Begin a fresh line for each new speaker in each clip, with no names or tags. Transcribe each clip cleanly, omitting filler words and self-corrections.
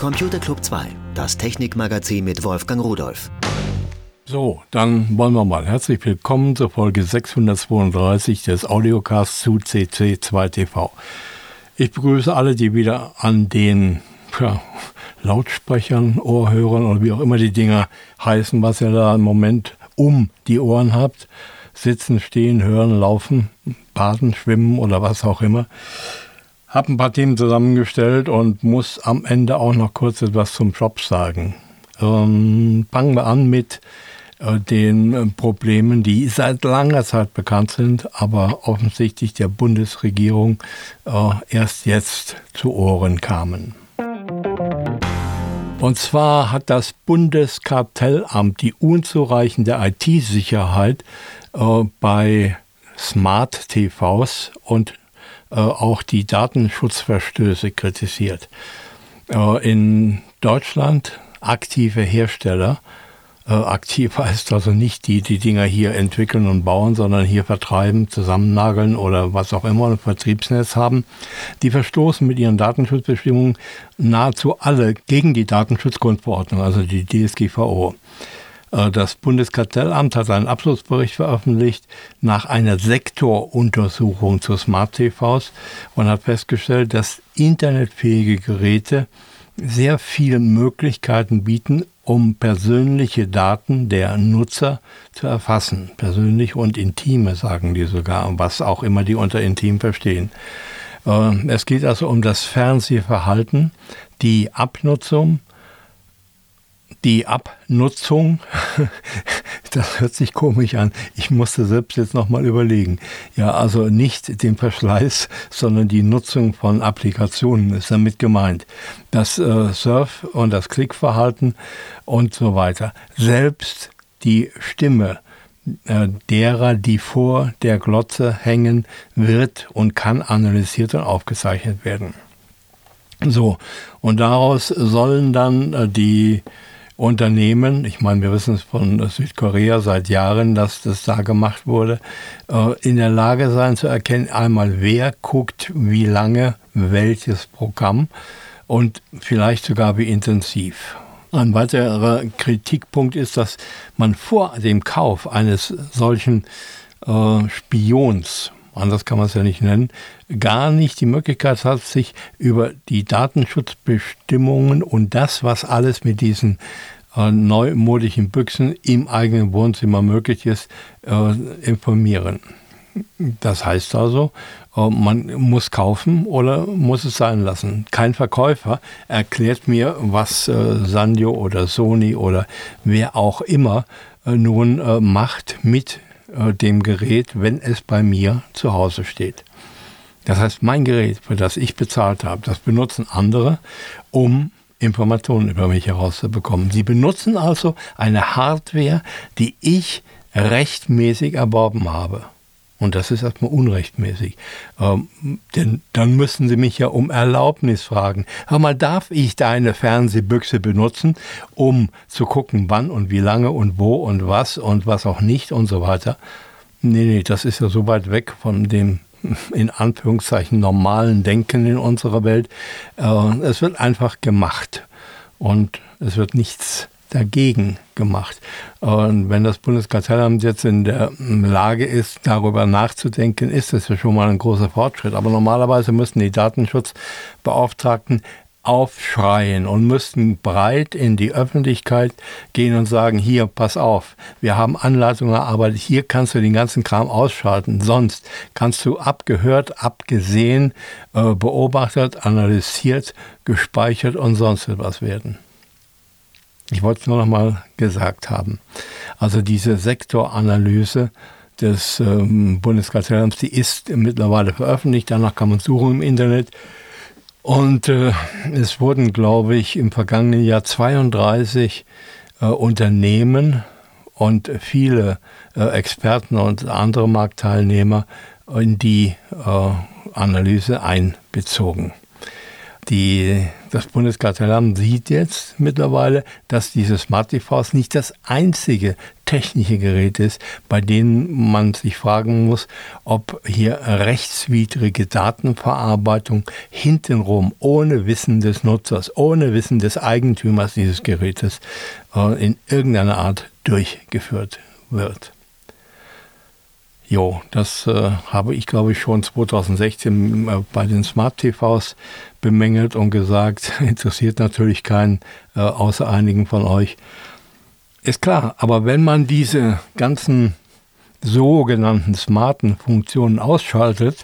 Computer Club 2, das Technikmagazin mit Wolfgang Rudolph.
So, dann wollen wir mal. Herzlich willkommen zur Folge 632 des Audiocasts zu CC2 Ich begrüße alle, die wieder an den Lautsprechern, Ohrhörern oder wie auch immer die Dinger heißen, was ihr da im Moment um die Ohren habt. Sitzen, stehen, hören, laufen, baden, schwimmen oder was auch immer. Habe ein paar Themen zusammengestellt und muss am Ende auch noch kurz etwas zum Job sagen. Fangen wir an mit den Problemen, die seit langer Zeit bekannt sind, aber offensichtlich der Bundesregierung erst jetzt zu Ohren kamen. Und zwar hat das Bundeskartellamt die unzureichende IT-Sicherheit bei Smart TVs und auch die Datenschutzverstöße kritisiert. In Deutschland aktive Hersteller, aktiv heißt also nicht die Dinger hier entwickeln und bauen, sondern hier vertreiben, zusammennageln oder was auch immer, ein Vertriebsnetz haben, die verstoßen mit ihren Datenschutzbestimmungen nahezu alle gegen die Datenschutzgrundverordnung, also die DSGVO. Das Bundeskartellamt hat einen Abschlussbericht veröffentlicht nach einer Sektoruntersuchung zu Smart TVs und hat festgestellt, dass internetfähige Geräte sehr viele Möglichkeiten bieten, um persönliche Daten der Nutzer zu erfassen. Persönliche und intime, sagen die sogar, was auch immer die unter intim verstehen. Es geht also um das Fernsehverhalten, die Abnutzung, das hört sich komisch an. Ich musste selbst jetzt nochmal überlegen. Ja, also nicht den Verschleiß, sondern die Nutzung von Applikationen ist damit gemeint. Das Surf- und das Klickverhalten und so weiter. Selbst die Stimme derer, die vor der Glotze hängen, wird und kann analysiert und aufgezeichnet werden. So, und daraus sollen dann die Unternehmen, ich meine, wir wissen es von Südkorea seit Jahren, dass das da gemacht wurde, in der Lage sein zu erkennen, einmal wer guckt, wie lange, welches Programm und vielleicht sogar wie intensiv. Ein weiterer Kritikpunkt ist, dass man vor dem Kauf eines solchen Spions, anders kann man es ja nicht nennen, gar nicht die Möglichkeit hat, sich über die Datenschutzbestimmungen und das, was alles mit diesen neumodischen Büchsen im eigenen Wohnzimmer möglich ist, informieren. Das heißt also, man muss kaufen oder muss es sein lassen. Kein Verkäufer erklärt mir, was Sanyo oder Sony oder wer auch immer nun macht mit dem Gerät, wenn es bei mir zu Hause steht. Das heißt, mein Gerät, für das ich bezahlt habe, das benutzen andere, um Informationen über mich herauszubekommen. Sie benutzen also eine Hardware, die ich rechtmäßig erworben habe. Und das ist erstmal unrechtmäßig. Denn dann müssen Sie mich ja um Erlaubnis fragen. Hör mal, darf ich deine Fernsehbüchse benutzen, um zu gucken, wann und wie lange und wo und was auch nicht und so weiter? Nee, das ist ja so weit weg von dem in Anführungszeichen normalen Denken in unserer Welt. Es wird einfach gemacht und es wird nichts dagegen gemacht. Und wenn das Bundeskartellamt jetzt in der Lage ist, darüber nachzudenken, ist das ja schon mal ein großer Fortschritt. Aber normalerweise müssen die Datenschutzbeauftragten aufschreien und müssten breit in die Öffentlichkeit gehen und sagen, hier, pass auf, wir haben Anleitungen erarbeitet, hier kannst du den ganzen Kram ausschalten, sonst kannst du abgehört, abgesehen, beobachtet, analysiert, gespeichert und sonst etwas werden. Ich wollte es nur noch mal gesagt haben. Also diese Sektoranalyse des Bundeskartellamts, die ist mittlerweile veröffentlicht, danach kann man suchen im Internet. Und es wurden, glaube ich, im vergangenen Jahr 32 Unternehmen und viele Experten und andere Marktteilnehmer in die Analyse einbezogen. Das Bundeskartellamt sieht jetzt mittlerweile, dass diese Smart TVs nicht das einzige technische Gerät ist, bei dem man sich fragen muss, ob hier rechtswidrige Datenverarbeitung hintenrum, ohne Wissen des Nutzers, ohne Wissen des Eigentümers dieses Gerätes in irgendeiner Art durchgeführt wird. Jo, das habe ich, glaube ich, schon 2016 bei den Smart TVs bemängelt und gesagt, interessiert natürlich keinen, außer einigen von euch. Ist klar, aber wenn man diese ganzen sogenannten smarten Funktionen ausschaltet,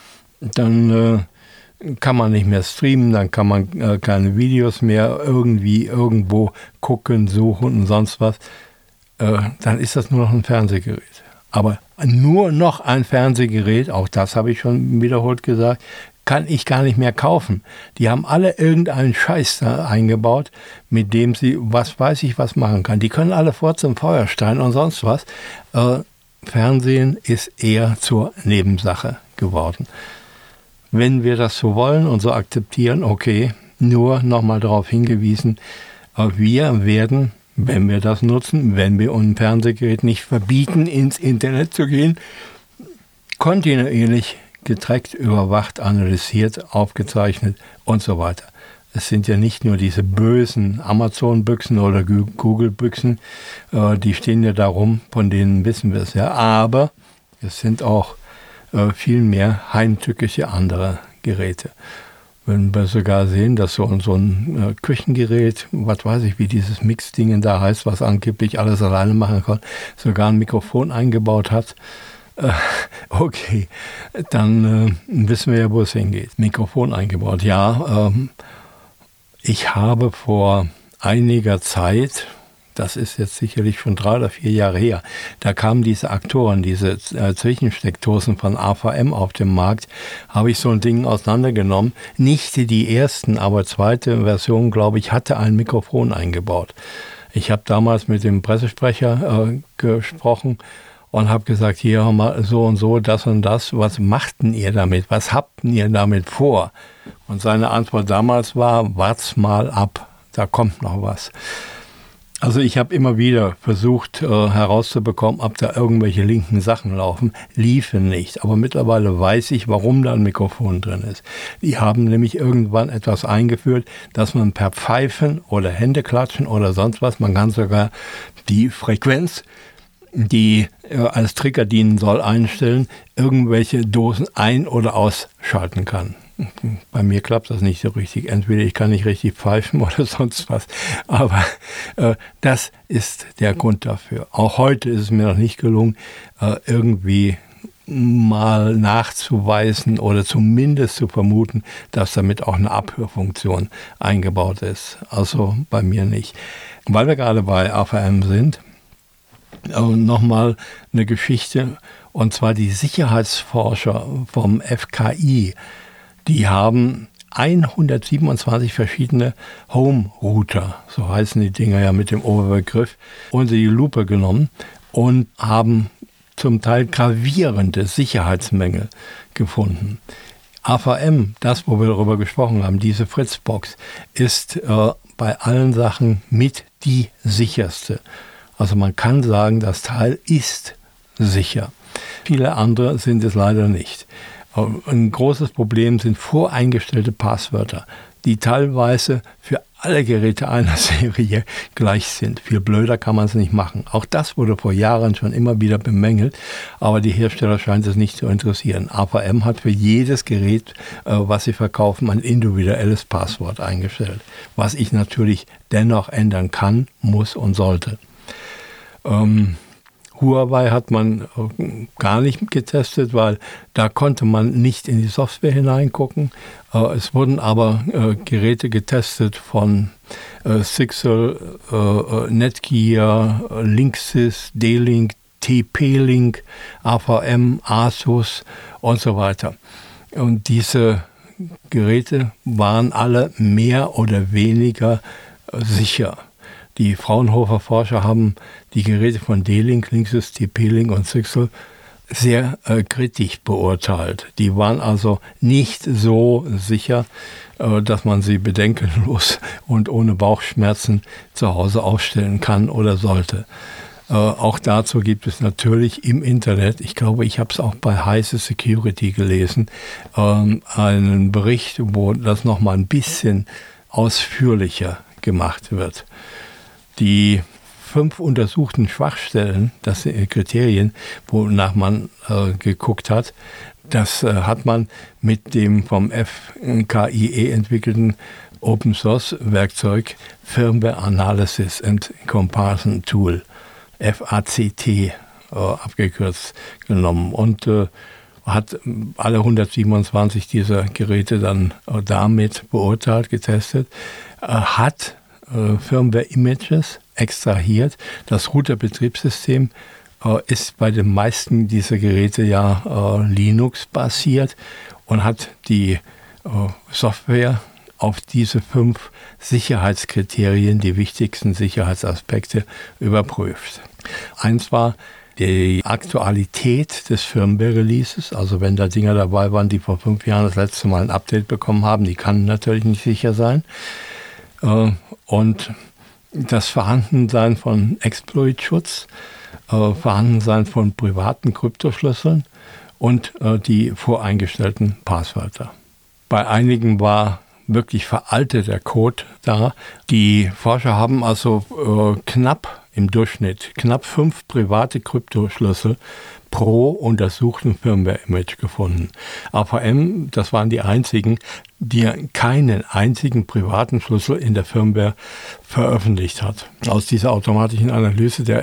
dann kann man nicht mehr streamen, dann kann man keine Videos mehr irgendwie irgendwo gucken, suchen und sonst was. Dann ist das nur noch ein Fernsehgerät. Aber nur noch ein Fernsehgerät, auch das habe ich schon wiederholt gesagt, kann ich gar nicht mehr kaufen. Die haben alle irgendeinen Scheiß da eingebaut, mit dem sie, was weiß ich, was machen kann. Die können alle vor zum Feuerstein und sonst was. Fernsehen ist eher zur Nebensache geworden. Wenn wir das so wollen und so akzeptieren, okay, nur nochmal darauf hingewiesen, wir werden, wenn wir das nutzen, wenn wir ein Fernsehgerät nicht verbieten, ins Internet zu gehen, kontinuierlich getrackt, überwacht, analysiert, aufgezeichnet und so weiter. Es sind ja nicht nur diese bösen Amazon-Büchsen oder Google-Büchsen, die stehen ja darum, von denen wissen wir es ja, aber es sind auch viel mehr heimtückische andere Geräte. Wenn wir sogar sehen, dass so ein Küchengerät, was weiß ich, wie dieses Mix-Ding da heißt, was angeblich alles alleine machen kann, sogar ein Mikrofon eingebaut hat, okay, dann wissen wir ja, wo es hingeht. Mikrofon eingebaut, ja. Ich habe vor einiger Zeit, das ist jetzt sicherlich schon 3 oder 4 Jahre her, da kamen diese Aktoren, diese Zwischensteckdosen von AVM auf den Markt, habe ich so ein Ding auseinandergenommen. Nicht die ersten, aber zweite Version, glaube ich, hatte ein Mikrofon eingebaut. Ich habe damals mit dem Pressesprecher gesprochen und habe gesagt, hier haben wir so und so, das und das, was machten ihr damit? Was habt ihr damit vor? Und seine Antwort damals war, wart's mal ab, da kommt noch was. Also ich habe immer wieder versucht herauszubekommen, ob da irgendwelche linken Sachen laufen. Liefen nicht. Aber mittlerweile weiß ich, warum da ein Mikrofon drin ist. Die haben nämlich irgendwann etwas eingeführt, dass man per Pfeifen oder Händeklatschen oder sonst was, man kann sogar die Frequenz, die als Trigger dienen soll, einstellen, irgendwelche Dosen ein- oder ausschalten kann. Bei mir klappt das nicht so richtig. Entweder ich kann nicht richtig pfeifen oder sonst was. Aber das ist der Grund dafür. Auch heute ist es mir noch nicht gelungen, irgendwie mal nachzuweisen oder zumindest zu vermuten, dass damit auch eine Abhörfunktion eingebaut ist. Also bei mir nicht. Weil wir gerade bei AVM sind, nochmal eine Geschichte, und zwar die Sicherheitsforscher vom FKI. Die haben 127 verschiedene Home-Router, so heißen die Dinger ja mit dem Oberbegriff, unter die Lupe genommen und haben zum Teil gravierende Sicherheitsmängel gefunden. AVM, das, wo wir darüber gesprochen haben, diese Fritzbox, ist bei allen Sachen mit die sicherste. Also man kann sagen, das Teil ist sicher. Viele andere sind es leider nicht. Ein großes Problem sind voreingestellte Passwörter, die teilweise für alle Geräte einer Serie gleich sind. Viel blöder kann man es nicht machen. Auch das wurde vor Jahren schon immer wieder bemängelt, aber die Hersteller scheint es nicht zu interessieren. AVM hat für jedes Gerät, was sie verkaufen, ein individuelles Passwort eingestellt, was ich natürlich dennoch ändern kann, muss und sollte. Huawei hat man gar nicht getestet, weil da konnte man nicht in die Software hineingucken. Es wurden aber Geräte getestet von Sixel, Netgear, Linksys, D-Link, TP-Link, AVM, Asus und so weiter. Und diese Geräte waren alle mehr oder weniger sicher. Die Fraunhofer Forscher haben die Geräte von D-Link, Linksys, TP-Link und Sixel sehr kritisch beurteilt. Die waren also nicht so sicher, dass man sie bedenkenlos und ohne Bauchschmerzen zu Hause aufstellen kann oder sollte. Auch dazu gibt es natürlich im Internet, ich glaube, ich habe es auch bei Heise Security gelesen, einen Bericht, wo das nochmal ein bisschen ausführlicher gemacht wird. Die 5 untersuchten Schwachstellen, das sind Kriterien, wonach man geguckt hat, das hat man mit dem vom FKIE entwickelten Open Source Werkzeug Firmware Analysis and Comparison Tool, FACT abgekürzt, genommen und hat alle 127 dieser Geräte dann damit beurteilt, getestet, hat Firmware Images extrahiert. Das Router-Betriebssystem ist bei den meisten dieser Geräte ja Linux-basiert und hat die Software auf diese 5 Sicherheitskriterien, die wichtigsten Sicherheitsaspekte, überprüft. Eins war die Aktualität des Firmware-Releases, also wenn da Dinger dabei waren, die vor 5 Jahren das letzte Mal ein Update bekommen haben, die kann natürlich nicht sicher sein. Und das Vorhandensein von Exploit-Schutz, Vorhandensein von privaten Kryptoschlüsseln und die voreingestellten Passwörter. Bei einigen war wirklich veralteter Code da. Die Forscher haben also im Durchschnitt knapp 5 private Kryptoschlüssel pro untersuchten Firmware-Image gefunden. AVM, das waren die einzigen, die keinen einzigen privaten Schlüssel in der Firmware veröffentlicht hat. Aus dieser automatischen Analyse der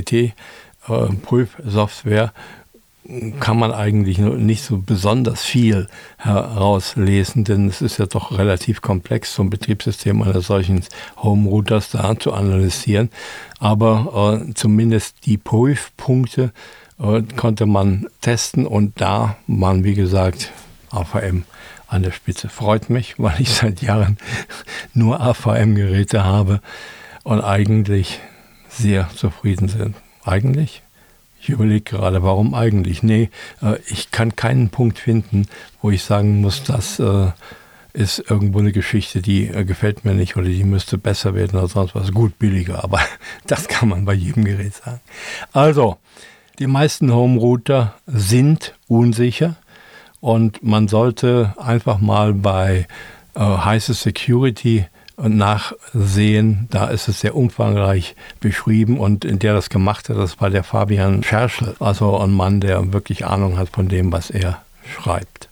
FACT-Prüfsoftware kann man eigentlich nicht so besonders viel herauslesen, denn es ist ja doch relativ komplex, so ein Betriebssystem eines solchen Home-Routers da zu analysieren. Aber zumindest die Prüfpunkte konnte man testen und da waren, wie gesagt, AVM an der Spitze. Freut mich, weil ich seit Jahren nur AVM-Geräte habe und eigentlich sehr zufrieden bin. Eigentlich? Ich überlege gerade, warum eigentlich? Nee, ich kann keinen Punkt finden, wo ich sagen muss, das ist irgendwo eine Geschichte, die gefällt mir nicht oder die müsste besser werden oder sonst was. Gut, billiger, aber das kann man bei jedem Gerät sagen. Also, die meisten Home-Router sind unsicher und man sollte einfach mal bei Heise Security nachsehen. Da ist es sehr umfangreich beschrieben und in der das gemacht hat, das war der Fabian Scherschel, also ein Mann, der wirklich Ahnung hat von dem, was er schreibt.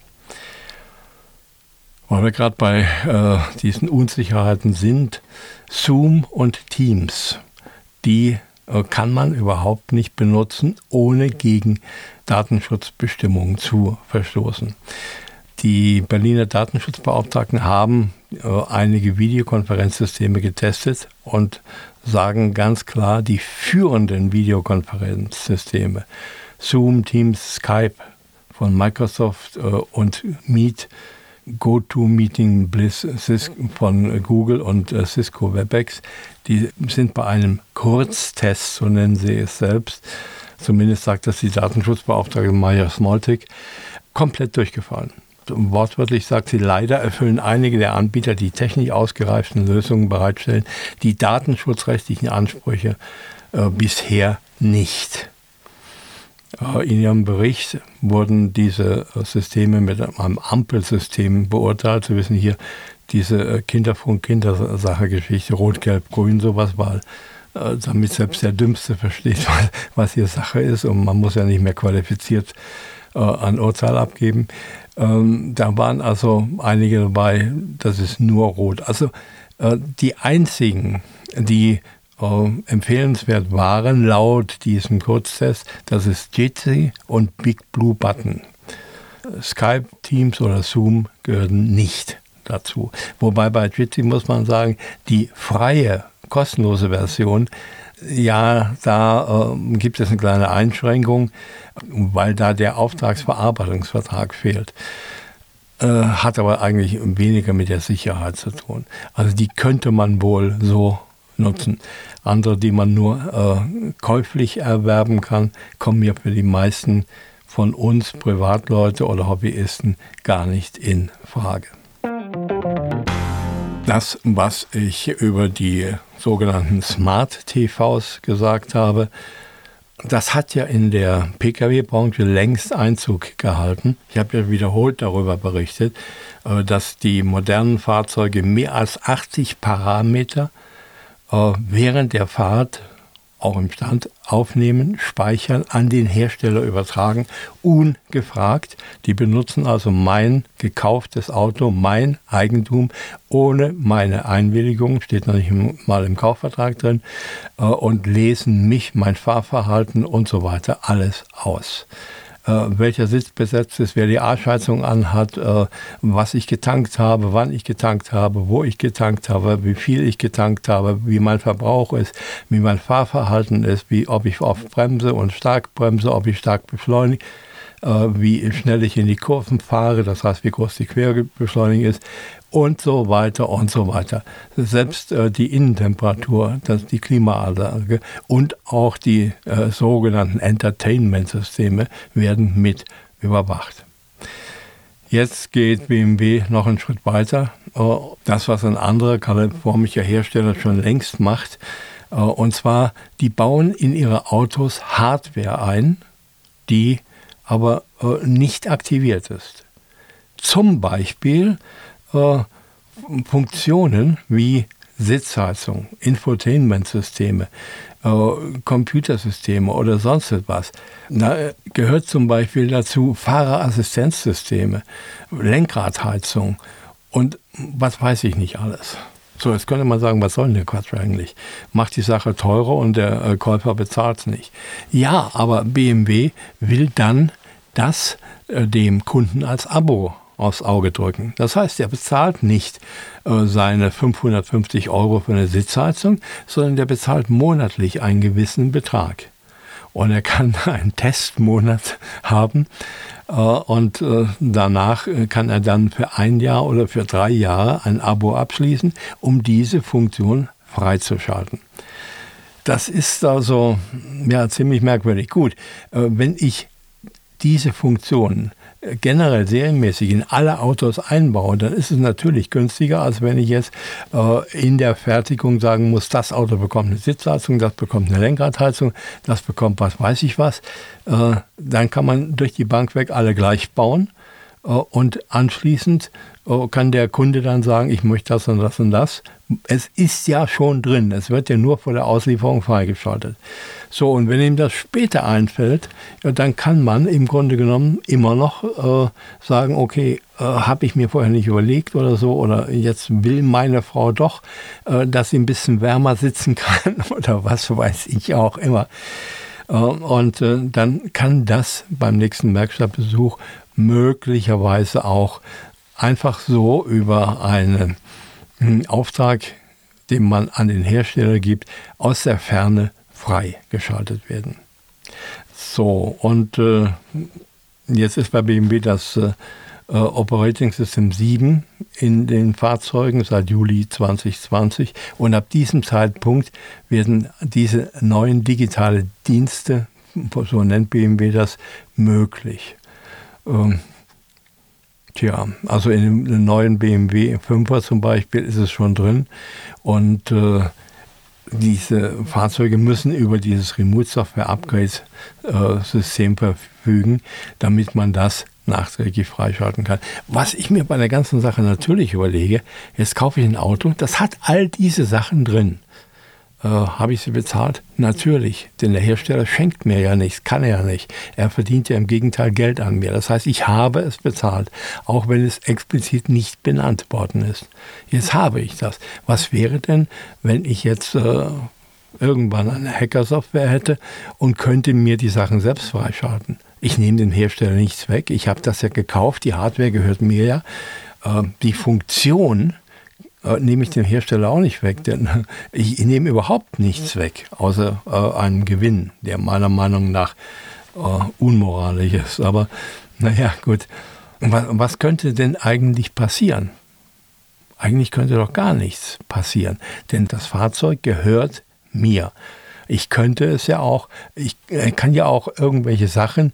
Weil wir gerade bei diesen Unsicherheiten sind, Zoom und Teams, die kann man überhaupt nicht benutzen, ohne gegen Datenschutzbestimmungen zu verstoßen. Die Berliner Datenschutzbeauftragten haben einige Videokonferenzsysteme getestet und sagen ganz klar, die führenden Videokonferenzsysteme, Zoom, Teams, Skype von Microsoft und Meet, GoToMeeting, Bliss von Google und Cisco WebEx, die sind bei einem Kurztest, so nennen sie es selbst, zumindest sagt das die Datenschutzbeauftragte Maja Smoltik, komplett durchgefallen. Wortwörtlich sagt sie, leider erfüllen einige der Anbieter, die technisch ausgereiften Lösungen bereitstellen, die datenschutzrechtlichen Ansprüche bisher nicht. In ihrem Bericht wurden diese Systeme mit einem Ampelsystem beurteilt. Sie wissen hier, diese Kinderfunk-Kindersache-Geschichte, Rot, Gelb, Grün, sowas, weil damit selbst der Dümmste versteht, was hier Sache ist und man muss ja nicht mehr qualifiziert ein Urteil abgeben. Da waren also einige dabei, das ist nur rot. Also die einzigen, die empfehlenswert waren, laut diesem Kurztest, das ist Jitsi und Big Blue Button. Skype, Teams oder Zoom gehören nicht dazu. Wobei bei Jitsi muss man sagen, die freie, kostenlose Version, ja, da gibt es eine kleine Einschränkung, weil da der Auftragsverarbeitungsvertrag fehlt. Hat aber eigentlich weniger mit der Sicherheit zu tun. Also die könnte man wohl so nutzen. Andere, die man nur käuflich erwerben kann, kommen mir für die meisten von uns Privatleute oder Hobbyisten gar nicht in Frage. Das, was ich über die sogenannten Smart TVs gesagt habe, das hat ja in der Pkw-Branche längst Einzug gehalten. Ich habe ja wiederholt darüber berichtet, dass die modernen Fahrzeuge mehr als 80 Parameter während der Fahrt auch im Stand aufnehmen, speichern, an den Hersteller übertragen, ungefragt. Die benutzen also mein gekauftes Auto, mein Eigentum, ohne meine Einwilligung, steht noch nicht mal im Kaufvertrag drin, und lesen mich, mein Fahrverhalten und so weiter alles aus. Welcher Sitz besetzt ist, wer die Arschheizung anhat, was ich getankt habe, wann ich getankt habe, wo ich getankt habe, wie viel ich getankt habe, wie mein Verbrauch ist, wie mein Fahrverhalten ist, ob ich auf Bremse und stark bremse, ob ich stark beschleunige, wie schnell ich in die Kurven fahre, das heißt, wie groß die Querbeschleunigung ist und so weiter und so weiter. Selbst die Innentemperatur, die Klimaanlage und auch die sogenannten Entertainment-Systeme werden mit überwacht. Jetzt geht BMW noch einen Schritt weiter. Das, was ein anderer kalifornischer Hersteller schon längst macht, und zwar, die bauen in ihre Autos Hardware ein, die aber nicht aktiviert ist. Zum Beispiel Funktionen wie Sitzheizung, Infotainment-Systeme, Computersysteme oder sonst etwas. Da gehört zum Beispiel dazu Fahrerassistenzsysteme, Lenkradheizung und was weiß ich nicht alles. So, jetzt könnte man sagen, was soll denn der Quatsch eigentlich? Macht die Sache teurer und der Käufer bezahlt es nicht. Ja, aber BMW will dann das dem Kunden als Abo aufs Auge drücken. Das heißt, er bezahlt nicht seine 550 € für eine Sitzheizung, sondern der bezahlt monatlich einen gewissen Betrag. Und er kann einen Testmonat haben und danach kann er dann für 1 Jahr oder für 3 Jahre ein Abo abschließen, um diese Funktion freizuschalten. Das ist also ja ziemlich merkwürdig. Gut, wenn ich diese Funktionen generell serienmäßig in alle Autos einbaue, dann ist es natürlich günstiger, als wenn ich jetzt in der Fertigung sagen muss, das Auto bekommt eine Sitzheizung, das bekommt eine Lenkradheizung, das bekommt was weiß ich was. Dann kann man durch die Bank weg alle gleich bauen und anschließend kann der Kunde dann sagen, ich möchte das und das und das. Es ist ja schon drin, es wird ja nur vor der Auslieferung freigeschaltet. So, und wenn ihm das später einfällt, ja, dann kann man im Grunde genommen immer noch sagen, okay, habe ich mir vorher nicht überlegt oder so, oder jetzt will meine Frau doch, dass sie ein bisschen wärmer sitzen kann oder was weiß ich auch immer. Und dann kann das beim nächsten Werkstattbesuch möglicherweise auch einfach so über einen Auftrag, den man an den Hersteller gibt, aus der Ferne freigeschaltet werden. So, und jetzt ist bei BMW das Operating System 7 in den Fahrzeugen seit Juli 2020 und ab diesem Zeitpunkt werden diese neuen digitale Dienste, so nennt BMW das, möglich. Also in dem neuen BMW 5er zum Beispiel ist es schon drin und diese Fahrzeuge müssen über dieses Remote Software Upgrade System verfügen, damit man das nachträglich freischalten kann. Was ich mir bei der ganzen Sache natürlich überlege, jetzt kaufe ich ein Auto, das hat all diese Sachen drin. Habe ich sie bezahlt? Natürlich, denn der Hersteller schenkt mir ja nichts, kann er ja nicht. Er verdient ja im Gegenteil Geld an mir. Das heißt, ich habe es bezahlt, auch wenn es explizit nicht benannt worden ist. Jetzt habe ich das. Was wäre denn, wenn ich jetzt irgendwann eine Hacker-Software hätte und könnte mir die Sachen selbst freischalten? Ich nehme dem Hersteller nichts weg. Ich habe das ja gekauft, die Hardware gehört mir ja. Die Funktion nehme ich dem Hersteller auch nicht weg, denn ich nehme überhaupt nichts weg, außer einen Gewinn, der meiner Meinung nach unmoralisch ist. Aber naja, gut. Was könnte denn eigentlich passieren? Eigentlich könnte doch gar nichts passieren, denn das Fahrzeug gehört mir. Ich könnte es ja auch, ich kann ja auch irgendwelche Sachen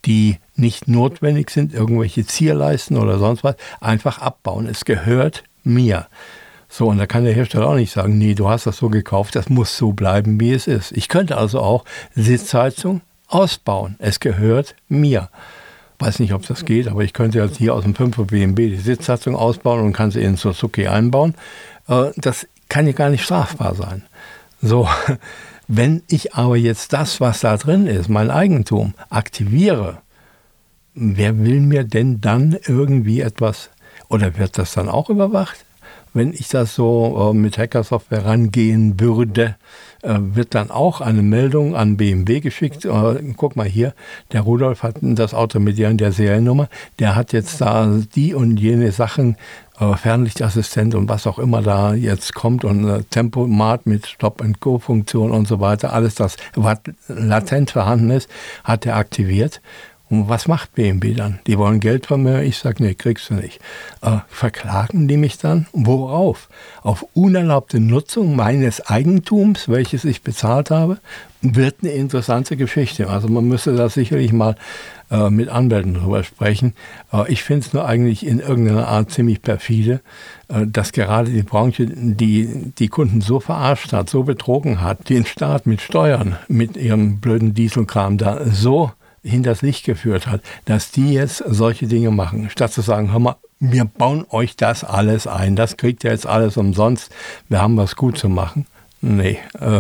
die nicht notwendig sind, irgendwelche Zierleisten oder sonst was, einfach abbauen. Es gehört mir. So, und da kann der Hersteller auch nicht sagen, nee, du hast das so gekauft, das muss so bleiben, wie es ist. Ich könnte also auch Sitzheizung ausbauen. Es gehört mir. Weiß nicht, ob das geht, aber ich könnte jetzt hier aus dem 5er BMW die Sitzheizung ausbauen und kann sie in Suzuki einbauen. Das kann ja gar nicht strafbar sein. So, wenn ich aber jetzt das, was da drin ist, mein Eigentum, aktiviere, wer will mir denn dann irgendwie etwas, oder wird das dann auch überwacht? Wenn ich das so mit Hackersoftware rangehen würde, wird dann auch eine Meldung an BMW geschickt. Guck mal hier, der Rudolf hat das Auto mit der Seriennummer, der hat jetzt da die und jene Sachen, Fernlichtassistent und was auch immer da jetzt kommt und Tempomat mit Stop-and-Go-Funktion und so weiter, alles das, was latent vorhanden ist, hat er aktiviert. Und was macht BMW dann? Die wollen Geld von mir. Ich sage, nee, kriegst du nicht. Verklagen die mich dann? Worauf? Auf unerlaubte Nutzung meines Eigentums, welches ich bezahlt habe? Wird eine interessante Geschichte. Also man müsste da sicherlich mal mit Anwälten drüber sprechen. Ich finde es nur eigentlich in irgendeiner Art ziemlich perfide, dass gerade die Branche, die Kunden so verarscht hat, so betrogen hat, den Staat mit Steuern, mit ihrem blöden Dieselkram da so hinters Licht geführt hat, dass die jetzt solche Dinge machen, statt zu sagen, hör mal, wir bauen euch das alles ein, das kriegt ihr jetzt alles umsonst, wir haben was gut zu machen. Nee,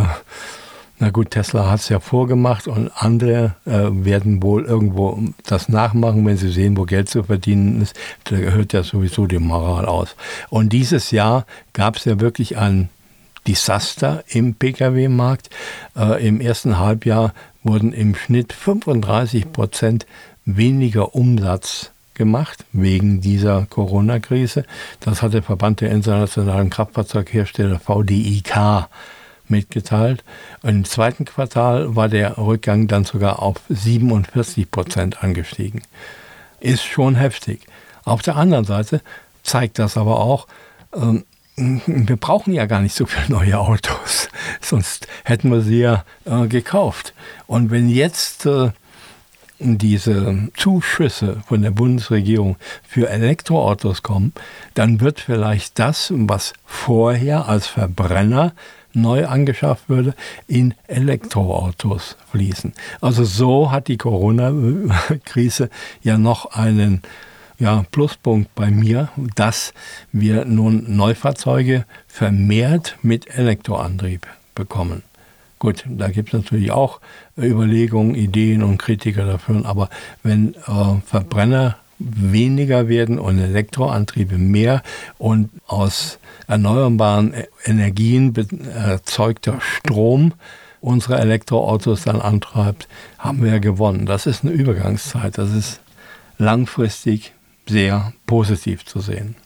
na gut, Tesla hat es ja vorgemacht und andere werden wohl irgendwo das nachmachen, wenn sie sehen, wo Geld zu verdienen ist. Da gehört ja sowieso die Moral aus. Und dieses Jahr gab es ja wirklich ein Desaster im Pkw-Markt. Im ersten Halbjahr wurden im Schnitt 35% weniger Umsatz gemacht wegen dieser Corona-Krise. Das hat der Verband der internationalen Kraftfahrzeughersteller VDIK mitgeteilt. Im zweiten Quartal war der Rückgang dann sogar auf 47% angestiegen. Ist schon heftig. Auf der anderen Seite zeigt das aber auch, wir brauchen ja gar nicht so viele neue Autos, sonst hätten wir sie ja gekauft. Und wenn jetzt diese Zuschüsse von der Bundesregierung für Elektroautos kommen, dann wird vielleicht das, was vorher als Verbrenner neu angeschafft würde, in Elektroautos fließen. Also so hat die Corona-Krise ja noch einen Pluspunkt bei mir, dass wir nun Neufahrzeuge vermehrt mit Elektroantrieb bekommen. Gut, da gibt es natürlich auch Überlegungen, Ideen und Kritiker dafür, aber wenn Verbrenner weniger werden und Elektroantriebe mehr und aus erneuerbaren Energien erzeugter Strom unsere Elektroautos dann antreibt, haben wir ja gewonnen. Das ist eine Übergangszeit, das ist langfristig sehr positiv zu sehen.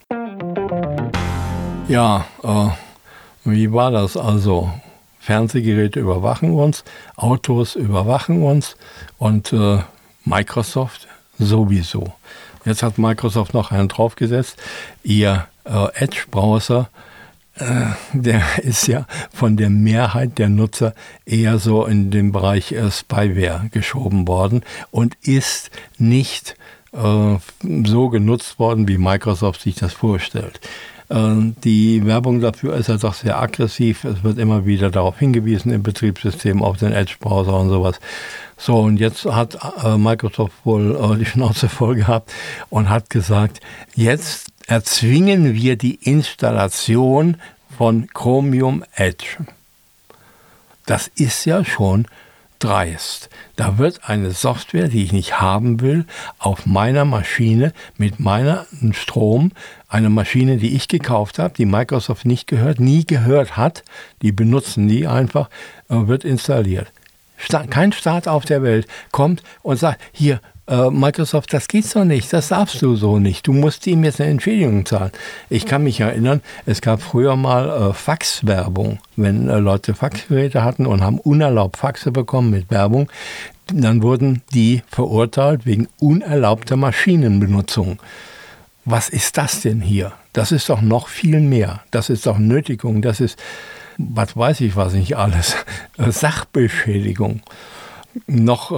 Ja, wie war das also? Fernsehgeräte überwachen uns, Autos überwachen uns und Microsoft sowieso. Jetzt hat Microsoft noch einen draufgesetzt. Ihr Edge-Browser, der ist ja von der Mehrheit der Nutzer eher so in den Bereich Spyware geschoben worden und ist nicht so genutzt worden, wie Microsoft sich das vorstellt. Die Werbung dafür ist ja doch sehr aggressiv. Es wird immer wieder darauf hingewiesen im Betriebssystem, auf den Edge-Browser und sowas. So, und jetzt hat Microsoft wohl die Schnauze voll gehabt und hat gesagt, jetzt erzwingen wir die Installation von Chromium Edge. Das ist ja schon dreist. Da wird eine Software, die ich nicht haben will, auf meiner Maschine mit meinem Strom, eine Maschine, die ich gekauft habe, die Microsoft nie gehört hat, die benutzen die einfach, wird installiert. Kein Staat auf der Welt kommt und sagt, hier, Microsoft, das geht so nicht, das darfst du so nicht, du musst ihm jetzt eine Entschädigung zahlen. Ich kann mich erinnern, es gab früher mal Faxwerbung, wenn Leute Faxgeräte hatten und haben unerlaubt Faxe bekommen mit Werbung, dann wurden die verurteilt wegen unerlaubter Maschinenbenutzung. Was ist das denn hier? Das ist doch noch viel mehr. Das ist doch Nötigung, das ist, was weiß ich was nicht alles, Sachbeschädigung. Noch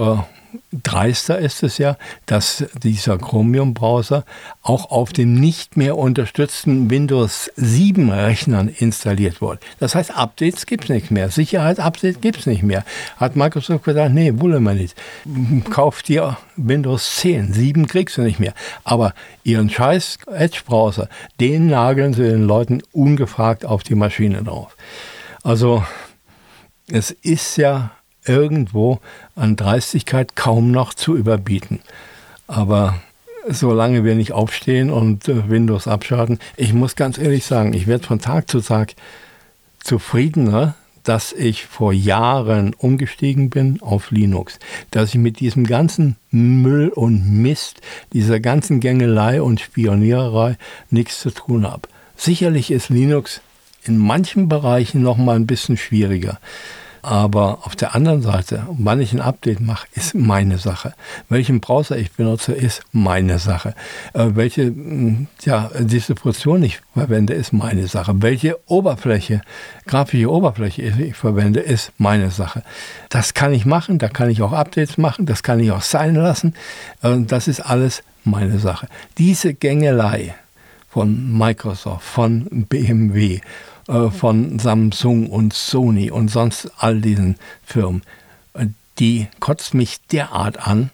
dreister ist es ja, dass dieser Chromium-Browser auch auf den nicht mehr unterstützten Windows 7 Rechnern installiert wurde. Das heißt, Updates gibt es nicht mehr. Sicherheitsupdates gibt es nicht mehr. Hat Microsoft gesagt, nee, wollen wir nicht. Kauf dir Windows 10, 7 kriegst du nicht mehr. Aber ihren scheiß Edge-Browser, den nageln sie den Leuten ungefragt auf die Maschine drauf. Also, es ist ja irgendwo an Dreistigkeit kaum noch zu überbieten. Aber solange wir nicht aufstehen und Windows abschalten, ich muss ganz ehrlich sagen, ich werde von Tag zu Tag zufriedener, dass ich vor Jahren umgestiegen bin auf Linux. Dass ich mit diesem ganzen Müll und Mist, dieser ganzen Gängelei und Spioniererei nichts zu tun habe. Sicherlich ist Linux in manchen Bereichen noch mal ein bisschen schwieriger. Aber auf der anderen Seite, wann ich ein Update mache, ist meine Sache. Welchen Browser ich benutze, ist meine Sache. Welche Distribution ich verwende, ist meine Sache. Welche grafische Oberfläche ich verwende, ist meine Sache. Das kann ich machen, da kann ich auch Updates machen, das kann ich auch sein lassen. Das ist alles meine Sache. Diese Gängelei von Microsoft, von BMW, von Samsung und Sony und sonst all diesen Firmen, die kotzt mich derart an.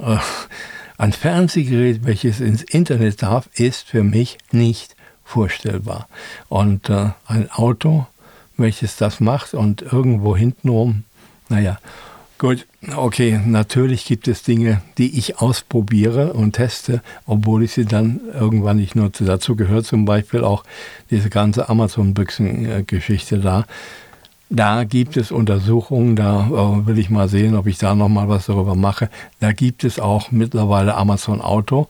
Ein Fernsehgerät, welches ins Internet darf, ist für mich nicht vorstellbar. Und ein Auto, welches das macht und irgendwo hintenrum, naja, gut, okay, natürlich gibt es Dinge, die ich ausprobiere und teste, obwohl ich sie dann irgendwann nicht nutze. Dazu gehört zum Beispiel auch diese ganze Amazon-Büchsen-Geschichte da. Da gibt es Untersuchungen, da will ich mal sehen, ob ich da nochmal was darüber mache. Da gibt es auch mittlerweile Amazon Auto,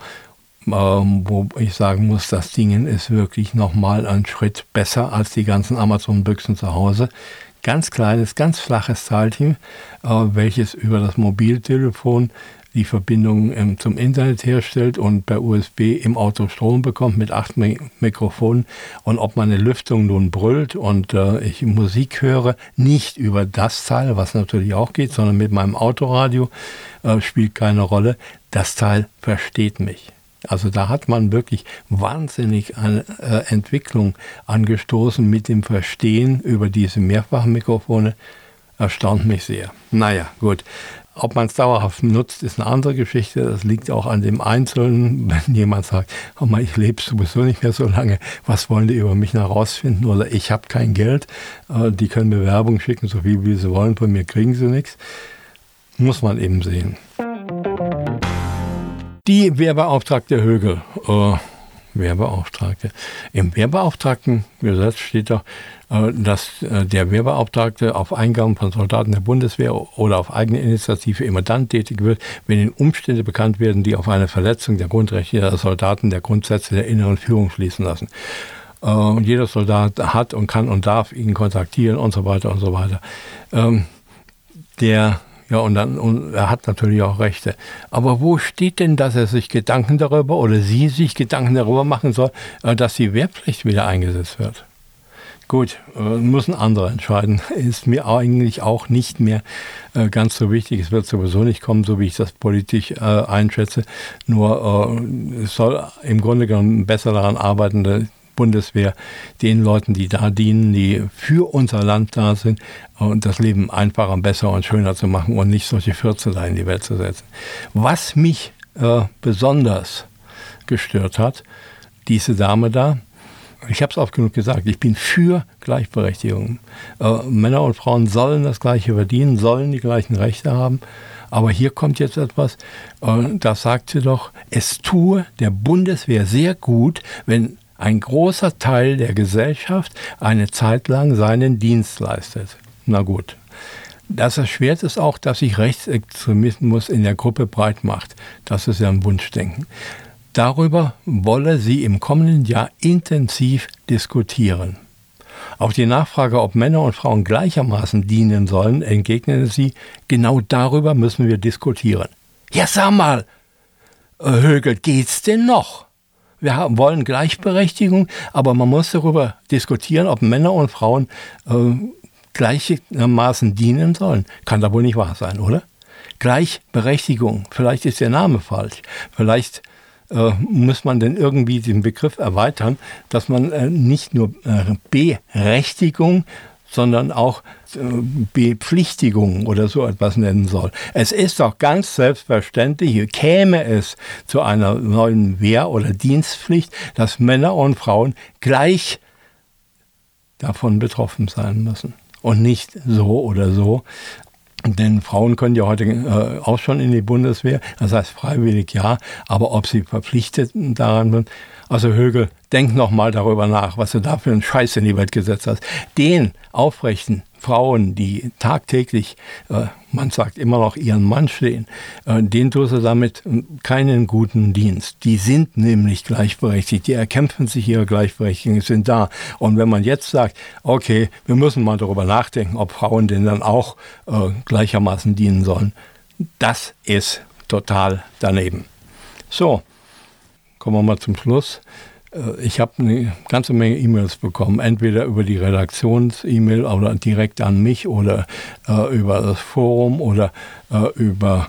wo ich sagen muss, das Ding ist wirklich nochmal einen Schritt besser als die ganzen Amazon-Büchsen zu Hause. Ganz kleines, ganz flaches Teilchen, welches über das Mobiltelefon die Verbindung zum Internet herstellt und per USB im Auto Strom bekommt mit 8 Mikrofonen. Und ob meine Lüftung nun brüllt und ich Musik höre, nicht über das Teil, was natürlich auch geht, sondern mit meinem Autoradio, spielt keine Rolle. Das Teil versteht mich. Also da hat man wirklich wahnsinnig eine Entwicklung angestoßen mit dem Verstehen über diese Mehrfachmikrofone. Erstaunt mich sehr. Naja, gut. Ob man es dauerhaft nutzt, ist eine andere Geschichte. Das liegt auch an dem Einzelnen. Wenn jemand sagt, oh mal, ich lebe sowieso nicht mehr so lange, was wollen die über mich noch rausfinden? Oder ich habe kein Geld. Die können mir Werbung schicken, so viel wie sie wollen. Von mir kriegen sie nichts. Muss man eben sehen. Die Wehrbeauftragte Högel, Wehrbeauftragte. Im Wehrbeauftragtengesetz steht doch, dass der Wehrbeauftragte auf Eingaben von Soldaten der Bundeswehr oder auf eigene Initiative immer dann tätig wird, wenn ihnen Umstände bekannt werden, die auf eine Verletzung der Grundrechte der Soldaten der Grundsätze der inneren Führung schließen lassen. Und jeder Soldat hat und kann und darf ihn kontaktieren und so weiter und so weiter. Und er hat natürlich auch Rechte. Aber wo steht denn, dass er sich Gedanken darüber oder sie sich Gedanken darüber machen soll, dass die Wehrpflicht wieder eingesetzt wird? Gut, müssen andere entscheiden. Ist mir eigentlich auch nicht mehr ganz so wichtig. Es wird sowieso nicht kommen, so wie ich das politisch einschätze. Nur es soll im Grunde genommen besser daran arbeiten, Bundeswehr, den Leuten, die da dienen, die für unser Land da sind, und das Leben einfacher, besser und schöner zu machen und nicht solche Fürze da in die Welt zu setzen. Was mich besonders gestört hat, diese Dame da, ich habe es oft genug gesagt, ich bin für Gleichberechtigung. Männer und Frauen sollen das Gleiche verdienen, sollen die gleichen Rechte haben. Aber hier kommt jetzt etwas, da sagt sie doch, es tue der Bundeswehr sehr gut, wenn ein großer Teil der Gesellschaft eine Zeit lang seinen Dienst leistet. Na gut. Das erschwert es auch, dass sich Rechtsextremismus in der Gruppe breit macht. Das ist ja ein Wunschdenken. Darüber wolle sie im kommenden Jahr intensiv diskutieren. Auf die Nachfrage, ob Männer und Frauen gleichermaßen dienen sollen, entgegnete sie, genau darüber müssen wir diskutieren. Ja, sag mal, Högel, geht's denn noch? Wir wollen Gleichberechtigung, aber man muss darüber diskutieren, ob Männer und Frauen gleichermaßen dienen sollen. Kann da wohl nicht wahr sein, oder? Gleichberechtigung, vielleicht ist der Name falsch, vielleicht muss man denn irgendwie den Begriff erweitern, dass man nicht nur Berechtigung, sondern auch Bepflichtigung oder so etwas nennen soll. Es ist doch ganz selbstverständlich, käme es zu einer neuen Wehr- oder Dienstpflicht, dass Männer und Frauen gleich davon betroffen sein müssen und nicht so oder so. Denn Frauen können ja heute auch schon in die Bundeswehr, das heißt freiwillig ja, aber ob sie verpflichtet daran sind, also Högel, denk noch mal darüber nach, was du da für einen Scheiß in die Welt gesetzt hast. Den aufrechten Frauen, die tagtäglich, man sagt immer noch, ihren Mann stehen, denen tust du damit keinen guten Dienst. Die sind nämlich gleichberechtigt, die erkämpfen sich ihre Gleichberechtigung, sind da. Und wenn man jetzt sagt, okay, wir müssen mal darüber nachdenken, ob Frauen denen dann auch gleichermaßen dienen sollen, das ist total daneben. So, kommen wir mal zum Schluss. Ich habe eine ganze Menge E-Mails bekommen, entweder über die Redaktions-E-Mail oder direkt an mich oder über das Forum oder über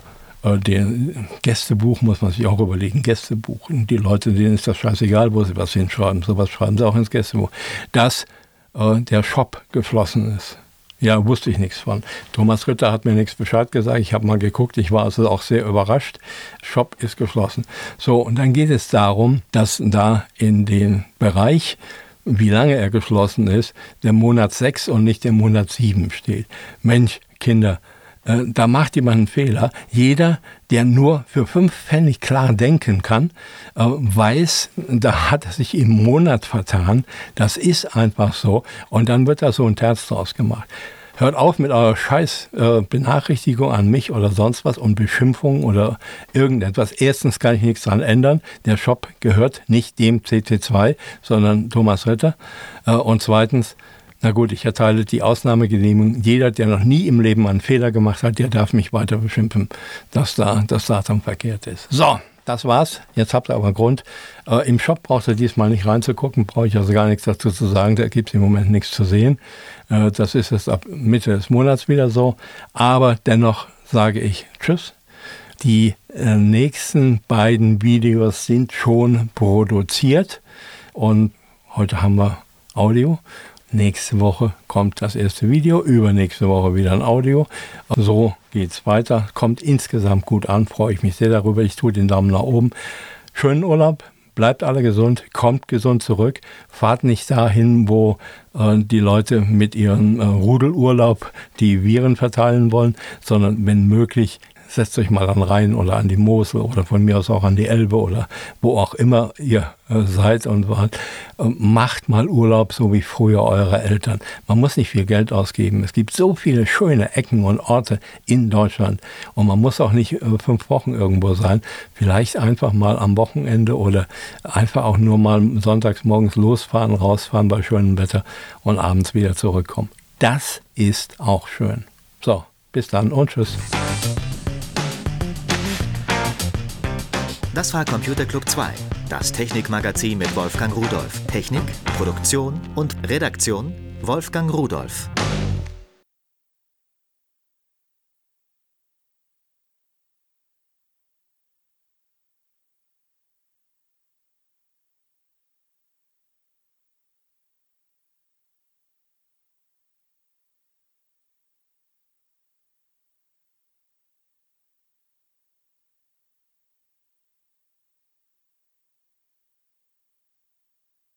den Gästebuch, muss man sich auch überlegen, Gästebuch. Die Leute, denen ist das scheißegal, wo sie was hinschreiben, sowas schreiben sie auch ins Gästebuch, dass der Shop geschlossen ist. Ja, wusste ich nichts von. Thomas Ritter hat mir nichts Bescheid gesagt. Ich habe mal geguckt. Ich war also auch sehr überrascht. Shop ist geschlossen. So, und dann geht es darum, dass da in den Bereich, wie lange er geschlossen ist, der Monat 6 und nicht der Monat 7 steht. Mensch, Kinder, da macht jemand einen Fehler. Jeder, der nur für 5 Pfennig klar denken kann, weiß, da hat er sich im Monat vertan. Das ist einfach so. Und dann wird da so ein Terz draus gemacht. Hört auf mit eurer scheiß Benachrichtigung an mich oder sonst was und Beschimpfung oder irgendetwas. Erstens kann ich nichts daran ändern. Der Shop gehört nicht dem CT2, sondern Thomas Ritter. Und zweitens, na gut, ich erteile die Ausnahmegenehmigung. Jeder, der noch nie im Leben einen Fehler gemacht hat, der darf mich weiter beschimpfen, dass da das Datum verkehrt ist. So, das war's. Jetzt habt ihr aber einen Grund. Im Shop braucht ihr diesmal nicht reinzugucken, brauche ich also gar nichts dazu zu sagen. Da gibt es im Moment nichts zu sehen. Das ist jetzt ab Mitte des Monats wieder so. Aber dennoch sage ich Tschüss. Die nächsten beiden Videos sind schon produziert und heute haben wir Audio. Nächste Woche kommt das erste Video, übernächste Woche wieder ein Audio. So geht's weiter. Kommt insgesamt gut an, freue ich mich sehr darüber. Ich tue den Daumen nach oben. Schönen Urlaub, bleibt alle gesund, kommt gesund zurück. Fahrt nicht dahin, wo die Leute mit ihrem Rudelurlaub die Viren verteilen wollen, sondern wenn möglich, setzt euch mal an den Rhein oder an die Mosel oder von mir aus auch an die Elbe oder wo auch immer ihr seid und wart. Macht mal Urlaub, so wie früher eure Eltern. Man muss nicht viel Geld ausgeben. Es gibt so viele schöne Ecken und Orte in Deutschland und man muss auch nicht 5 Wochen irgendwo sein. Vielleicht einfach mal am Wochenende oder einfach auch nur mal sonntags morgens losfahren, rausfahren bei schönem Wetter und abends wieder zurückkommen. Das ist auch schön. So, bis dann und tschüss.
Das war Computer Club 2, das Technikmagazin mit Wolfgang Rudolph. Technik, Produktion und Redaktion Wolfgang Rudolph.